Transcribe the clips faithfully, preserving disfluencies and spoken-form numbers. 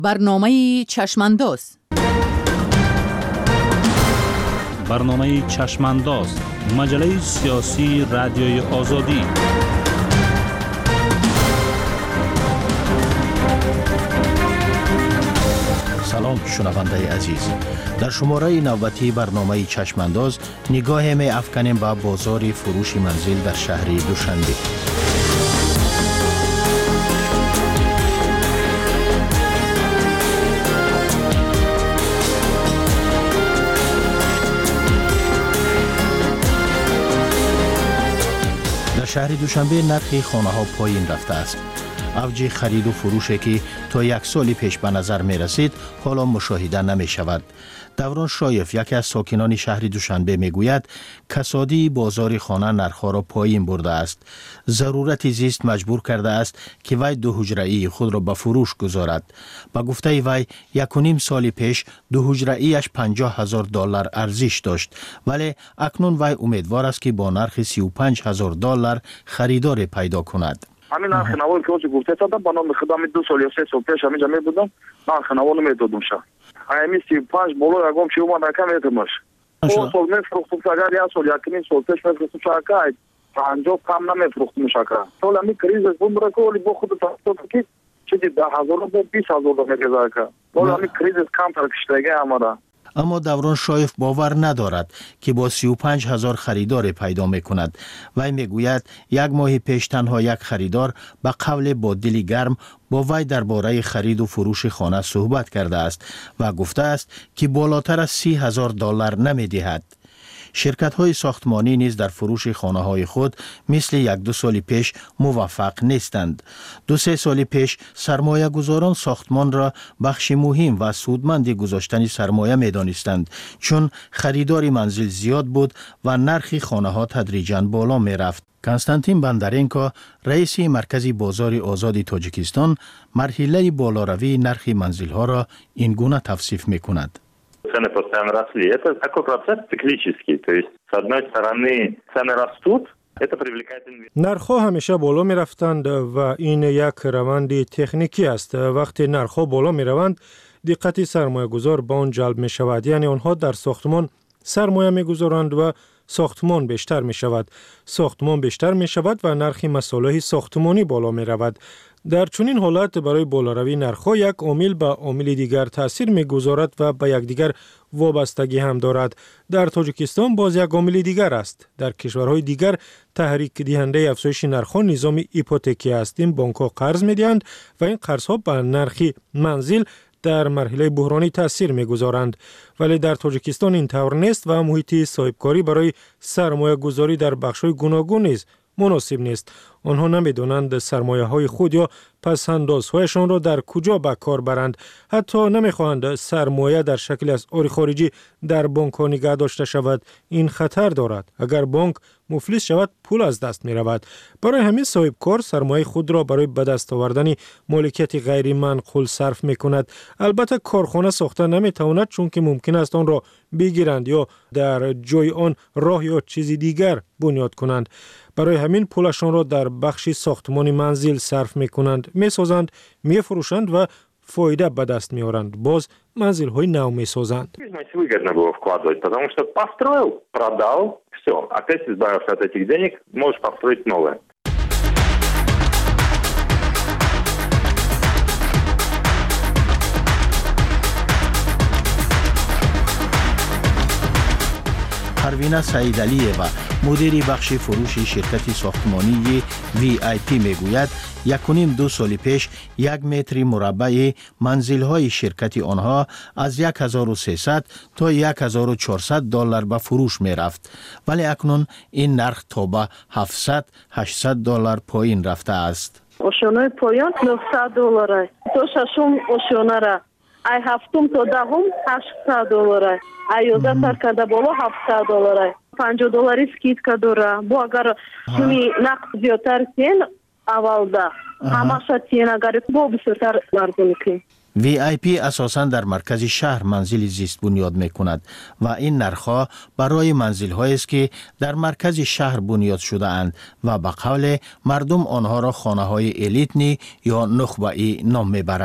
برنامه چشمانداز برنامه چشمانداز مجله سیاسی رادیوی آزادی. سلام شنونده عزیز، در شماره نوبتی برنامه چشمانداز نگاه می افکنیم به بازار فروش منزل در شهر دوشنبه. در شهر دوشنبه نرخ خانه ها پایین رفته است. اوج خرید و فروشی که تا یک سال پیش به نظر می رسید حالا مشاهده نمی شود. دوران شایف، یکی از ساکنان شهر دوشنبه می گوید کسادی بازار خانه نرخ‌ها را پایین برده است. ضرورت زیست مجبور کرده است که وی دو حجره‌ای خود را به فروش گذارد. با گفته وی یک و نیم سال پیش دو حجره‌ایش پنجاه هزار دلار ارزش داشت، ولی اکنون وی امیدوار است که با نرخ سی و پنج هزار دلار خریدار پیدا کند. همین نرخ نوایی که گفته تا با نام خدمت دو سال یا سه سال پیش همینجا می بودم، نرخ نوایی نمیدادم شد. همین سی و پنج بالا یکم چی اومد نکم میتونمش. دو سال میفروختم اگر یک سال یک نیم سال پیش میفروختم شاکای پنجاه کم نمیفروختم شاکا. تو لمی کریز بود برای کولی با خود تاثیر که چیزی ده هزار و بیست هزار رو میگذاره که. تو لمی کریز کم ترکشتگی آمده. اما دوران شایف باور ندارد که با سی و پنج هزار خریدار پیدا می کند. وی می گوید یک ماه پیش تنها یک خریدار به قول با دلی گرم با وی درباره خرید و فروش خانه صحبت کرده است و گفته است که بالاتر از سی هزار دلار نمی دهد. شرکت های ساختمانی نیز در فروش خانه های خود مثل یک دو سال پیش موفق نیستند. دو سه سال پیش سرمایه گذاران ساختمان را بخش مهم و سودمند گذاشتن سرمایه می دانستند، چون خریدار منزل زیاد بود و نرخ خانه ها تدریجاً بالا می رفت. کنستانتین بندرینکو، رئیس مرکز بازار آزاد تاجیکستان، مرحله بالاروی نرخ منزل ها را این гуна توصیف می کند. Цены постоянно росли. Это такой процесс циклический. То есть, с одной стороны, цены растут, это привлекает инвесторов. نرخ‌ها همیشه بالا می رفتند و این یک روند تکنیکی است. وقتی نرخ‌ها بالا می روند، دقت سرمایه‌گذار به آن جلب می شود. یعنی آنها در ساختمان سرمایه می گذارند و ساختمان بیشتر می شود. ساختمان بیشتر می شود و نرخ مصالح ساختمانی بالا می رود. در چنین حالت برای بالاروی نرخ‌ها یک عامل به عامل دیگر تاثیر می‌گذارد و به یکدیگر وابستگی هم دارد. در تاجیکستان باز یک عامل دیگر است. در کشورهای دیگر تحریک دهنده افزایش نرخ‌ها نظام هیپوتکی است. این بانک‌ها قرض می‌دهند و این قرض‌ها به نرخ منزل در مرحله بحرانی تاثیر می‌گذارند. ولی در تاجیکستان این طور نیست و محیط صاحبکاری برای سرمایه گذاری در بخش‌های گوناگون نیست. مناسب نیست. آنها نمی‌دانند سرمایه های خود یا پس‌اندازهایشان را در کجا به کار برند. حتی نمی‌خواهند سرمایه در شکل از اری خارجی در بانک ها نگه داشته شود. این خطر دارد. اگر بانک مفلس شود پول از دست می رود. برای همین صاحب کار سرمایه خود را برای به دست آوردن مالکیت غیر منقول صرف می کند. البته کارخانه ساخته نمی تواند، چون که ممکن است آن را بگیرند یا در جای آن راه یا چیزی دیگر بنیاد کنند. برای همین پولشان را در بخش ساختمان منزل صرف می کنند، می سازند، می فروشند و فایده به دست می آورند. باز منزل های نو می سازند. Выгодно было вкладывать, потому что построил, продал, все, опять избавился от этих денег, можешь построить новое. پروینه سعیدعلی‌یوه، مدیر بخش فروش شرکت ساختمانی وی آی پی میگوید یک و نیم دو سال پیش یک متر مربع منزل‌های شرکت آنها از یک هزار و سیصد تا یک هزار و چهارصد دلار به فروش می‌رفت، ولی اکنون این نرخ تا به هفتصد هشتصد دلار پایین رفته است. ошёнаи поён нӯҳсад доллар аст. То шашум ошёнара. Ай ҳафтум то даҳум ҳаштсад доллар аст. Ай ёздаҳ сар карда боло ҳафтсад доллар аст. панҷоҳ доллари скидка дора. Бо агар пули нақд зиёдтар сен аввалда ҳамаша сен агар бо бисёртар арзон кунӣ. وی آی پی اساساً در مرکز شهر منزل زیست بنیاد می کند و این نرخ‌ها برای منزل هایی است که در مرکز شهر بنیاد شده اند و به قول مردم آنها را خانه های الیتنی یا نخبه‌ای نام می برند.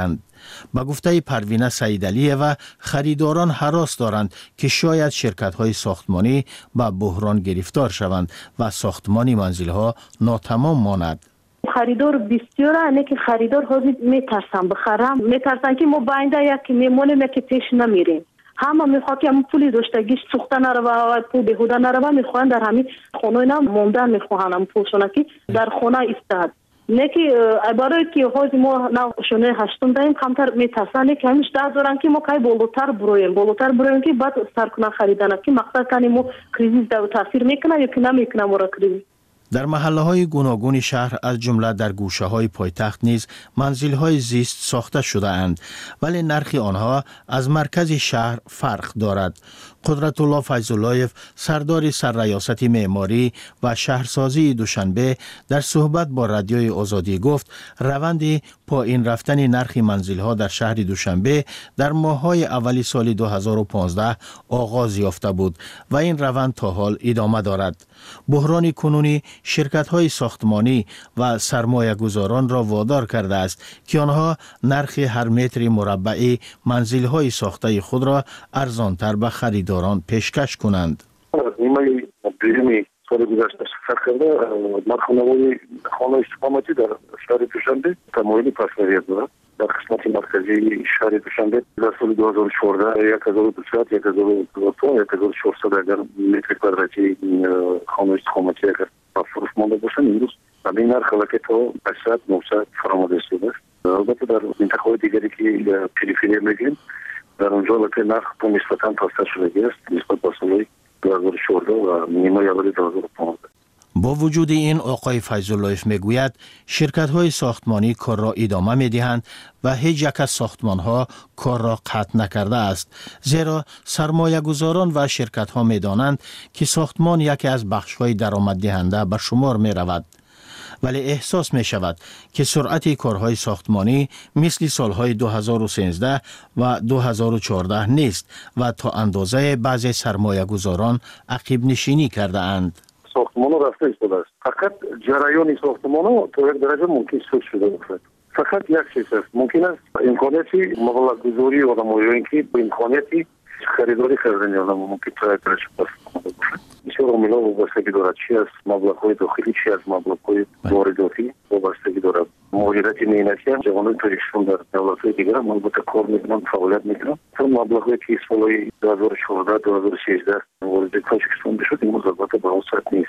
با گفته پروینه سیدعلیه خریداران هراس دارند که شاید شرکت‌های ساختمانی با بحران گرفتار شوند و ساختمانی منزل‌ها ناتمام ماند. خریدار بسیار اینه که خریدار حاضر میترسن بخرم، میترسن که ما باینده یکی میمونیم یکی پیش نمیریم. همه میخواد که همون پولی داشتگیش سوخته نروه و پول بهوده نروه، میخواهن در همین خونه اینا موندن، میخواهن همون پولشونه که در خونه ایستاد. نه که برای که حاضر ما نشونه هشتم داریم کمتر میترسن که همیش در دارن که ما که بالاتر برویم بالاتر برویم که بعد سرکنه خریدن که مقصد کنیم ما کریزیس در تاثیر میکنه یا که نمیکنه مورا کریزیس. در محله‌های گوناگون شهر از جمله در گوشه‌های پایتخت نیز منزل‌های زیست ساخته شده اند، ولی نرخ آنها از مرکز شهر فرق دارد. قدرت الله فیض‌اللهیف سردار سرریاست معماری و شهرسازی دوشنبه در صحبت با رادیوی آزادی گفت روند پایین رفتن نرخ منزل‌ها در شهر دوشنبه در ماه‌های اولی سال دو هزار و پانزده آغاز یافته بود و این روند تا حال ادامه دارد. بحران کنونی شرکت‌های ساختمانی و سرمایه‌گذاران را وادار کرده است که آنها نرخ هر متر مربعی منزل‌های ساخته خود را ارزان‌تر به خریداران پیشکش کنند. نیمه دومی سال گذشته شرکت کرده نرخ‌نمای خانه استقامتی در شهر دوشنبه تمایل پس‌نویت دارد. در قسمت مرکزی شهر دوشنبه در سال دو هزار و چهارده یک هزار و دویست یک هزار و دویست یک هزار و چهارصد اگر متر کوادراتی خانه استقامتی اگر فروش مانده باشن امروز همین نرخ که تا هشتصد نهصد فرآمده شده است. البته در منطقه‌های دیگری که پریفری میگیم در اونجا البته نرخ تا نسبتاً پاسدار شده است نسبت به سال دو هزار و چهارده و نیمه اول دو هزار و پانزده. با وجود این آقای فیض‌اللهیف میگوید شرکت‌های ساختمانی کار را ادامه می‌دهند و هیچ یک از ساختمان‌ها کار را قطع نکرده است، زیرا سرمایه‌گذاران و شرکت‌ها می‌دانند که ساختمان یکی از بخش‌های درآمد دهنده به شمار می‌رود. ولی احساس می شود که سرعت کارهای ساختمانی مثل سالهای دو هزار و سیزده و دو هزار و چهارده نیست و تا اندازه بعضی سرمایه‌گذاران عقب نشینی کرده اند. ساختمان رفته ایستاده است. فقط جریان ساختمان تا یک درجه ممکن سود شده باشد. فقط یک چیز است. ممکن است امکاناتی مبلغ گذاری آدم‌ها که با امکاناتی خریداری کردن آدم ممکن تا یک درجه باشد. بسیار عاملا وابستگی دارد چی از مبلغ‌های داخلی چی از مبلغ‌های وارداتی وابستگی دارد. مهاجرت مهنتی هم جوانان توریستان در دولت‌های دیگر هم البته کار میکنن فعالیت میکنن. چون مبلغ‌هایی که سالهای دو هزار و چهارده دو هزار و سیزده وارد تاجیکستان بشد این البته به اون سطح نیست.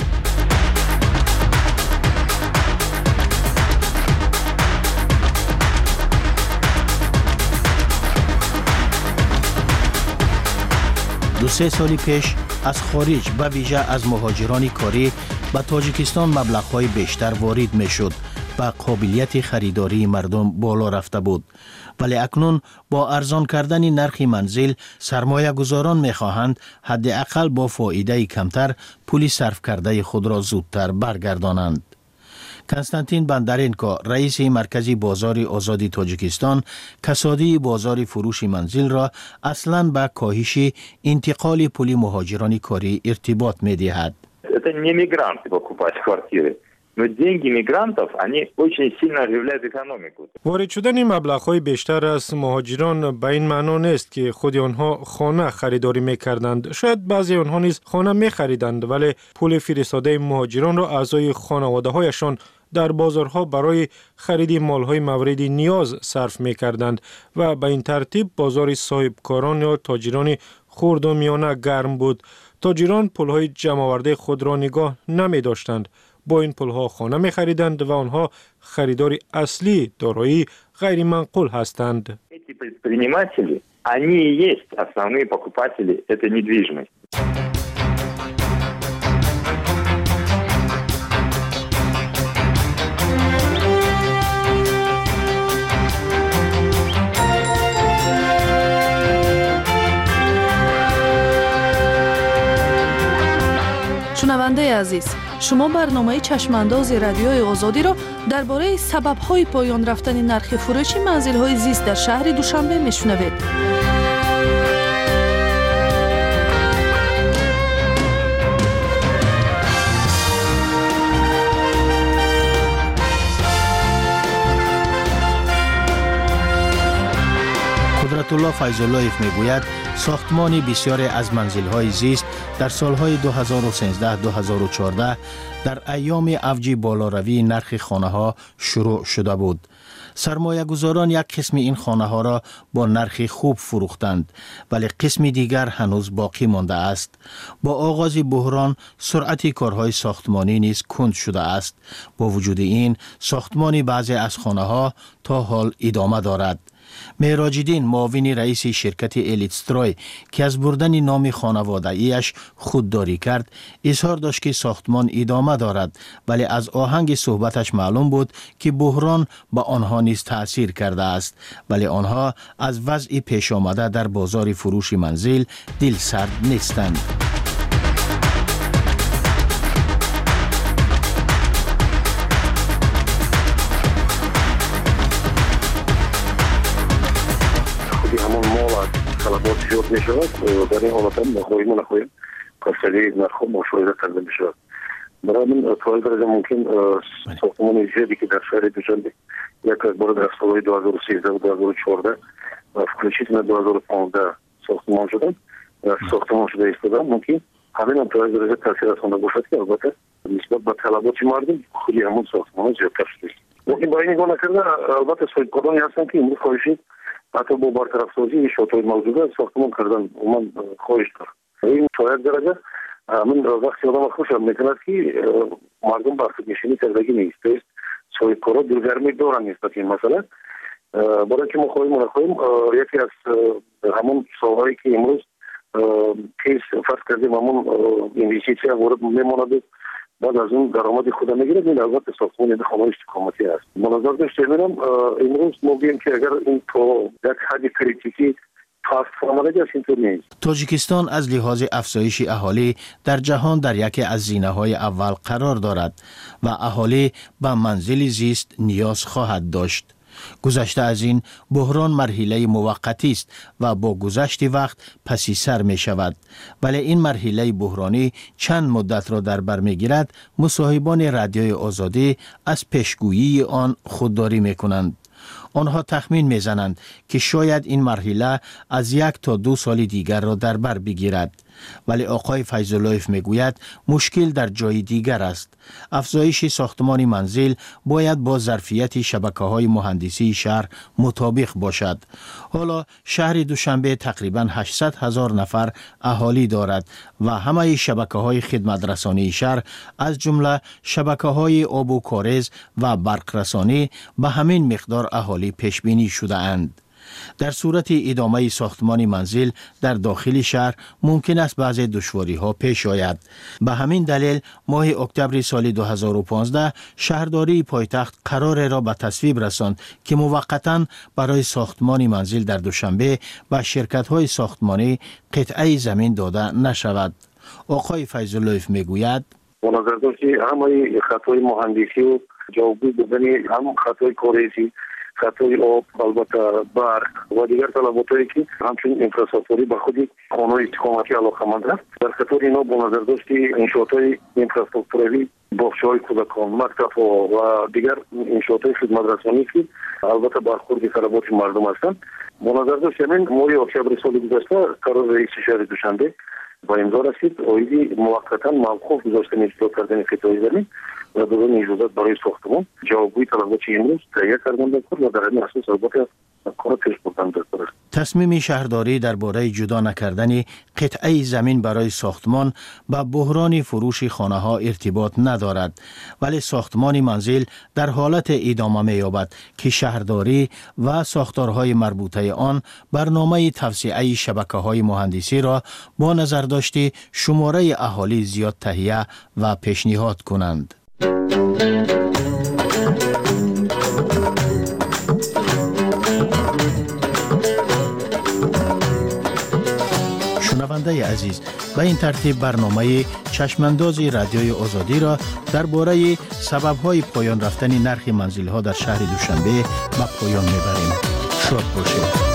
دو سه سالی پیش از خارج به ویژه از مهاجران کاری به تاجیکستان مبلغ‌های بیشتر وارد می‌شد و قابلیت خریداری مردم بالا رفته بود. ولی اکنون با ارزان کردن نرخ منزل سرمایه گذاران می‌خواهند حداقل با فایده کمتر پول صرف کرده خود را زودتر برگردانند. کنستانتین بندرینکو رئیس مرکزی بازار آزادی تاجیکستان کسادی بازار فروش منزل را اصلاً به کاهش انتقال پول مهاجران کاری ارتباط می‌دهد. Это не мигранты покупать квартиры. Но деньги мигрантов, они очень сильно оживляют экономику. وارد شدن مبلغ‌های بیشتر از مهاجران به این معنا نیست که خود آنها خانه خریداری می‌کردند. شاید بعضی آنها نیز خانه می‌خریدند ولی پول فرستاده مهاجران را اعضای خانواده‌هایشان در بازارها برای خرید مال‌های مورد نیاز صرف می‌کردند و به این ترتیب بازار صاحبکاران یا تاجران خرد و میانه گرم بود. تاجران پول‌های جمع‌آورده خود را نگاه نمی‌داشتند. با این پول‌ها خانه می‌خریدند و آنها خریدار اصلی دارایی غیر منقول هستند. Эти предприниматели, они и есть основные покупатели этой недвижимости. شنونده عزیز، شما برنامه چشمانداز رادیوی آزادی را درباره سبب‌های پایان رفتن نرخ فروش منزل‌های زیست در شهر دوشنبه میشنوید. قدرت الله فیض‌اللهیف میگوید ساختمان بسیاری از منزل‌های زیست در سالهای دو هزار و سیزده دو هزار و چهارده در ایام اوج بالاروی نرخ خانه‌ها شروع شده بود. سرمایه گذاران یک قسم این خانه ها را با نرخ خوب فروختند ولی قسم دیگر هنوز باقی مانده است. با آغاز بحران سرعت کارهای ساختمانی نیز کند شده است. با وجود این ساختمان بعضی از خانه ها تا حال ادامه دارد. معراج‌الدین معاون رئیس شرکت الیتستروی که از بردن نام خانواده ایش خودداری کرد اظهار داشت که ساختمان ادامه دارد ولی از آهنگ صحبتش معلوم بود که بحران به آنها نیز تأثیر کرده است ولی آنها از وضع پیش آمده در بازار فروش منزل دل سرد نیستند. طلبات زیاد می شود در این حالت هم نخواهیم و نخواهیم کسری نرخ مشاهده کرده می شود. برای من تا درجه ممکن ساختمان زیادی که در شهر دوشنبه یک از بار در سالهای دو هزار و سیزده و دو هزار و چهارده включительно دو هزار و پانزده ساختمان شدن ساختمان شده ایستادن ممکن همین هم تا درجه تاثیر رسانده باشد که البته نسبت به طلبات مردم خودی همون ساختمان زیادتر شده. ممکن با این نگاه نکرده البته صاحبکارانی هستن که امروز خواهشی حتی با برطرف سازی شاطئ موجوده ساختمان کردن من خواهش دارم. این تا یک درجه من وقتی آدم خوشم میکند که مردم بر خودنشینی کردگی نیست. است صاحبکارا دلگرمی دارن نسبت این مسئله. برای که ما خواهیم و نخواهیم یکی از همون سالهایی که امروز کیس فرض کردیم همون اینوستیسیا وارد میماند بعد از اون درآمد خود میگیرد این البته ساختمان خانه استقامتی است. منظر داشته میرم امروز ما بگیم که اگر این تو یک حد کریتیکی تاجیکستان از لحاظ افزایش اهالی در جهان در یکی از زینه‌های اول قرار دارد و اهالی به منزل زیست نیاز خواهد داشت. گذشته از این بحران مرحله موقتی است و با گذشت وقت پسی سر می شود ولی این مرحله بحرانی چند مدت را در بر می گیرد. مصاحبان رادیوی آزادی از پیشگویی آن خودداری می کنند. آنها تخمین می زنند که شاید این مرحله از یک تا دو سال دیگر را در بر بگیرد ولی آقای فیض‌اللهیف می گوید مشکل در جای دیگر است. افزایش ساختمان منزل باید با ظرفیت شبکه های مهندسی شهر مطابق باشد. حالا شهر دوشنبه تقریباً هشتصد هزار نفر اهالی دارد و همه شبکه های خدمت رسانی شهر از جمله شبکه های آب و کاریز و برق رسانی به همین مقدار اهالی پیش بینی شده اند. در صورت ادامه ساختمان منزل در داخل شهر ممکن است بعضی دشواری ها پیش آید. به همین دلیل ماه اکتبر سال دو هزار و پانزده شهرداری پایتخت قرار را به تصویب رساند که موقتا برای ساختمان منزل در دوشنبه به شرکت های ساختمانی قطعه زمین داده نشود. آقای فیض‌اللهیف میگوید به نظر داشت همه خطای مهندسی و جوابی بودنی هم خطای کاریزی خطای آب البته برق و دیگر طلباتایی که همچنین اینفراستراکچوری به خودی خانه استقامتی علاقه‌مند است. در خطر اینا با نظر داشت انشاءات اینفراستراکچوری باغچه‌های کودکان مکتب‌ها و دیگر انشاءات خدمت رسانی که البته برخورد طلبات مردم هستند با نظر داشت همین ماه اکتبر سال گذشته قرار رئیس شهر دوشنبه با امضا رسید اویدی موقتا موقوف گذاشتن اجرا کردن قطعه زمین و دادن اجازت برای ساختمان جوابگوی طلبات امروز تهیه کردن در کار و در این اساس البته کار پیش بردن در کار است. تصمیم شهرداری درباره جدا نکردن قطعه زمین برای ساختمان با بحران فروش خانه ها ارتباط ندارد ولی ساختمان منزل در حالت ادامه می‌یابد که شهرداری و ساختارهای مربوطه آن برنامه توسعه شبکه‌های مهندسی را با نظر داشته شماره اهالی زیاد تهیه و پیشنهاد کنند. شنونده عزیز، به این ترتیب برنامه چشمانداز رادیوی آزادی را درباره سبب‌های پایان رفتن نرخ منزل‌ها در شهر دوشنبه به پایان می‌بریم. شاد باشید.